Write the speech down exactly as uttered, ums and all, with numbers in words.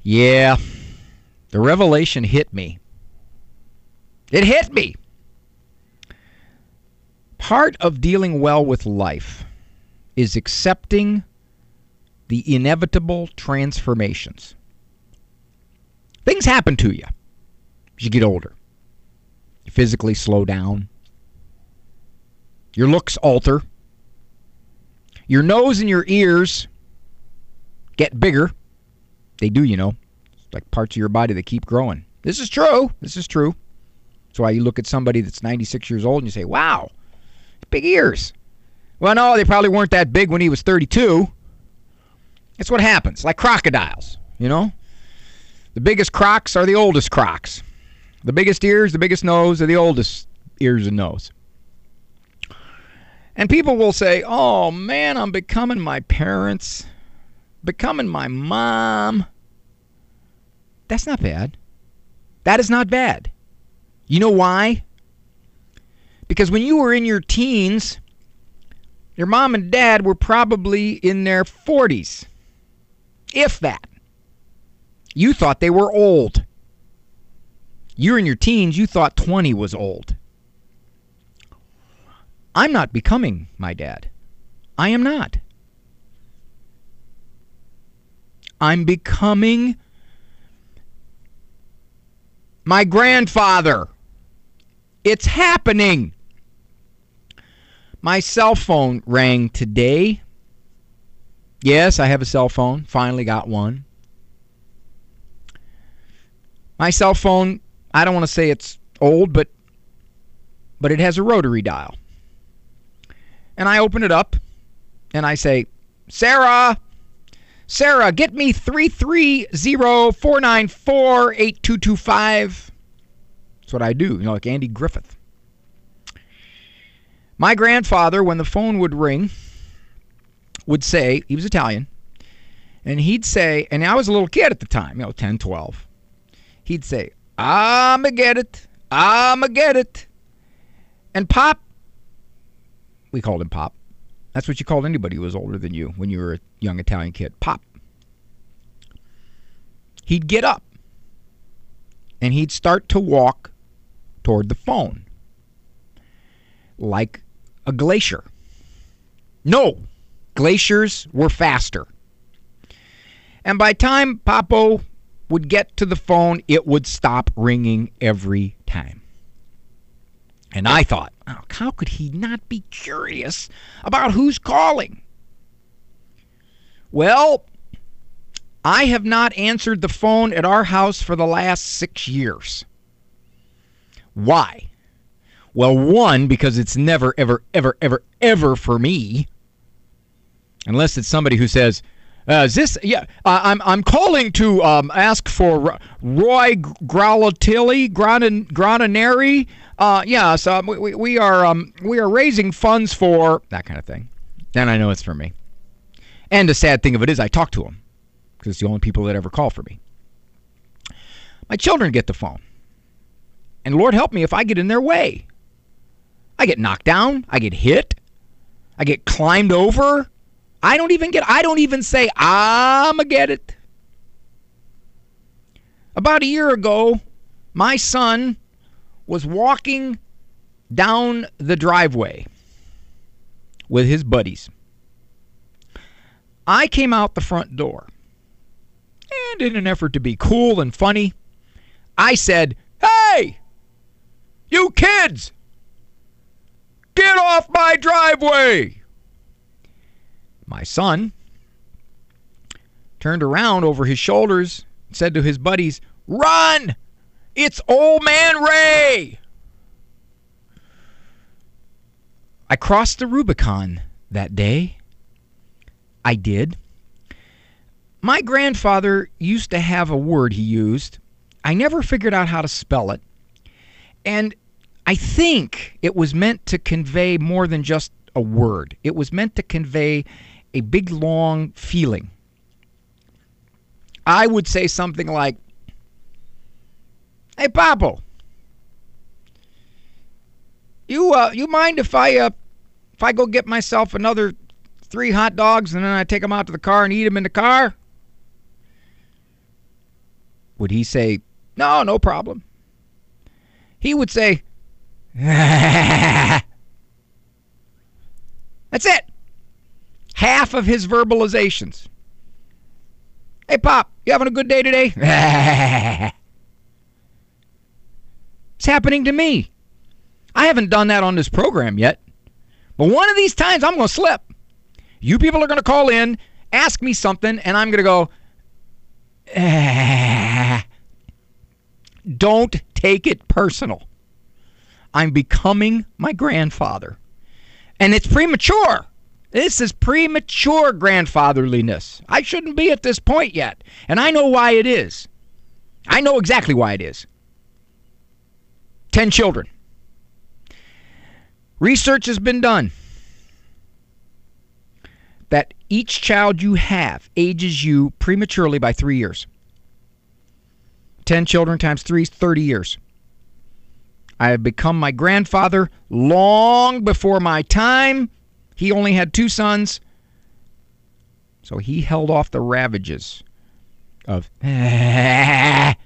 Yeah, the revelation hit me. It hit me. Part of dealing well with life is accepting the inevitable transformations. Things happen to you as you get older. You physically slow down. Your looks alter. Your nose and your ears get bigger. They do, you know. It's like parts of your body that keep growing. This is true. This is true. That's why you look at somebody that's ninety-six years old and you say, wow, big ears. Well, no, they probably weren't that big when he was thirty-two. That's what happens. Like crocodiles, you know. The biggest crocs are the oldest crocs. The biggest ears, the biggest nose are the oldest ears and nose. And people will say, oh, man, I'm becoming my parents, becoming my mom. That's not bad. That is not bad. You know why? Because when you were in your teens, your mom and dad were probably in their forties. If that. You thought they were old. You were in your teens, you thought twenty was old. I'm not becoming my dad. I am not. I'm becoming my grandfather. It's happening. My cell phone rang today. Yes, I have a cell phone. Finally got one. My cell phone, I don't want to say it's old, but but it has a rotary dial. And I open it up and I say, Sarah, Sarah, get me three three zero, four nine four, eight two two five. That's what I do, you know, like Andy Griffith. My grandfather, when the phone would ring, would say, he was Italian, and he'd say, and I was a little kid at the time, you know, ten, twelve. He'd say, I'ma get it, I'ma get it. And Pop, we called him Pop. That's what you called anybody who was older than you when you were a young Italian kid. Pop. He'd get up and he'd start to walk toward the phone like a glacier. No, glaciers were faster. And by the time Papo would get to the phone, it would stop ringing every time. And I thought, oh, how could he not be curious about who's calling? Well, I have not answered the phone at our house for the last six years. Why? Well, one, because it's never, ever, ever, ever, ever for me. Unless it's somebody who says, uh, is this, yeah, uh, I'm I'm calling to um, ask for Roy Gralatilli, Granin, Grananeri. Uh, yeah, so we, we are um, we are raising funds for that kind of thing. Then I know it's for me. And the sad thing of it is I talk to them because it's the only people that ever call for me. My children get the phone. And Lord help me if I get in their way. I get knocked down. I get hit. I get climbed over. I don't even get, I don't even say, I'ma get it. About a year ago, my son was walking down the driveway with his buddies. I came out the front door, and in an effort to be cool and funny, I said, hey, you kids, get off my driveway. My son turned around over his shoulders and said to his buddies, run! It's Old Man Ray! I crossed the Rubicon that day. I did. My grandfather used to have a word he used. I never figured out how to spell it. And I think it was meant to convey more than just a word. It was meant to convey a big, long feeling. I would say something like, hey, Papo, you uh, you mind if I uh, if I go get myself another three hot dogs and then I take them out to the car and eat them in the car? would he say, no, no problem? He would say, that's it. Half of his verbalizations. Hey, Pop, you having a good day today? It's happening to me. I haven't done that on this program yet. But one of these times, I'm going to slip. You people are going to call in, ask me something, and I'm going to go, ah. Don't take it personal. I'm becoming my grandfather. And it's premature. This is premature grandfatherliness. I shouldn't be at this point yet. And I know why it is. I know exactly why it is. Ten children. Research has been done that each child you have ages you prematurely by three years. Ten children times three is thirty years. I have become my grandfather long before my time. He only had two sons, so he held off the ravages of, ah,